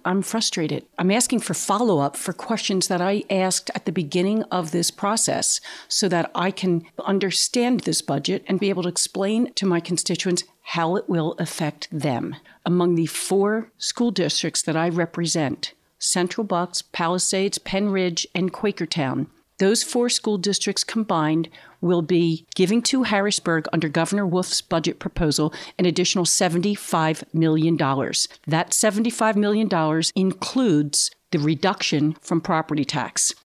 I'm frustrated. I'm asking for follow-up for questions that I asked at the beginning of this process so that I can understand this budget and be able to explain to my constituents how it will affect them. Among the 4 school districts that I represent, Central Bucks, Palisades, Penn Ridge, and Quakertown, those 4 school districts combined will be giving to Harrisburg under Governor Wolf's budget proposal an additional $75 million. That $75 million includes the reduction from property tax.